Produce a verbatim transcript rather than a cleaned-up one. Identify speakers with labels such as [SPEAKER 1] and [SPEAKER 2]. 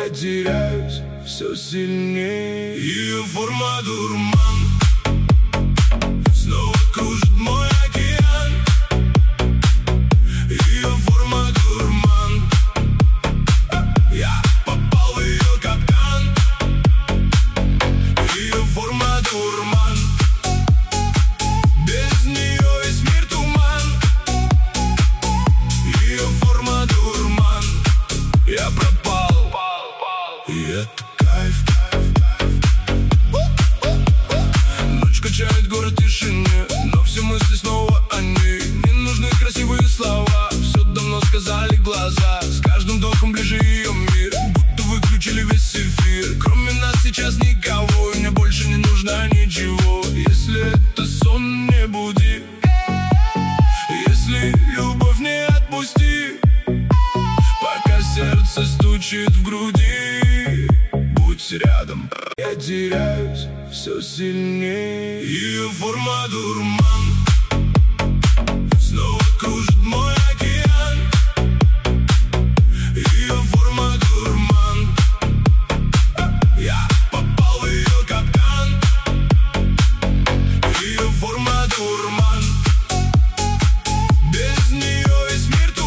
[SPEAKER 1] Я теряюсь все сильнее. Ее форма дурман, снова кружит мой океан. Ее форма дурман, я попал в ее капкан. Ее форма дурман, без нее весь мир туман. Ее форма дурман, я пропал. И это кайф. Ночь качает город в тишине, но все мысли снова о ней. Не нужны красивые слова, все давно сказали глаза. С каждым вдохом ближе ее мир, будто выключили весь эфир. Кроме нас сейчас никого, и мне больше не нужно ничего. Если это сон, не буди. Если любовь, не отпусти. Пока сердце стучит в груди, будь рядом. Я теряюсь все сильнее. Ее форма дурман,